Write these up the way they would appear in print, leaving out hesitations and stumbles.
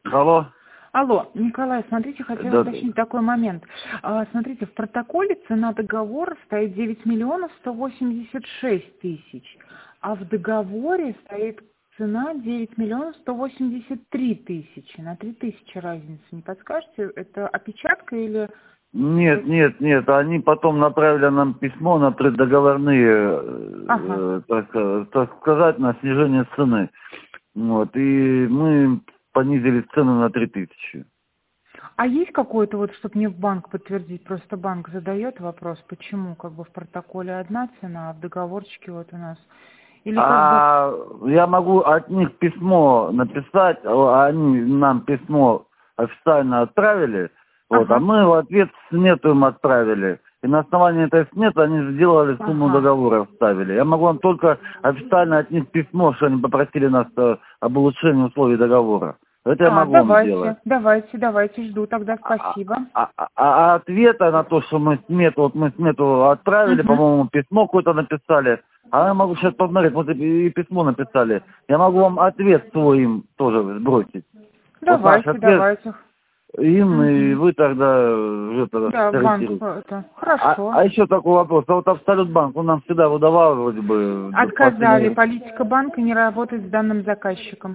Алло. Алло, Николай, смотрите, хотела Да. уточнить такой момент. Смотрите, в протоколе цена договора стоит 9 миллионов 186 тысяч, а в договоре стоит цена 9 миллионов 183 тысячи. На 3 тысячи разница. Не подскажете, это опечатка или... Нет, они потом направили нам письмо на преддоговорные, Ага. так сказать, на снижение цены. Вот, и мы понизили цену на 3000. А есть какой-то, вот, чтобы мне в банк подтвердить, просто банк задает вопрос, почему как бы в протоколе одна цена, а в договорчике вот у нас... Или как бы... А я могу от них письмо написать, они нам письмо официально отправили, вот, а Ага. мы в ответ смету им отправили. И на основании этой сметы они сделали сумму Ага. договора, вставили. Я могу вам только официально от них письмо, что они попросили нас об улучшении условий договора. Это я могу вам сделать. Давайте, жду тогда, спасибо. А ответа на то, что мы смету отправили, Угу. по-моему, письмо какое-то написали, а я могу сейчас посмотреть, вот и письмо написали. Я могу вам ответ свой им тоже сбросить. Вот наш ответ Давайте. им, и Угу. вы тогда уже Да, банк скорректируете. это. Хорошо. А еще такой вопрос. А вот Абсолют банк, он нам всегда выдавал вроде бы в Отказали. последнее... Политика банка не работает с данным заказчиком.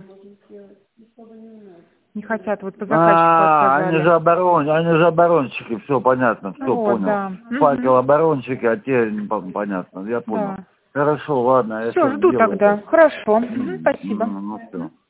Не хотят, вот по заказчику Они отказали. же оборонщики, все понятно, все Вот, понял. да. Факел Угу. оборонщики, а те понятно, я понял. Да. Хорошо, ладно, я Все, сейчас жду сделаю тогда. это. Хорошо. Мгм, спасибо. Ну все.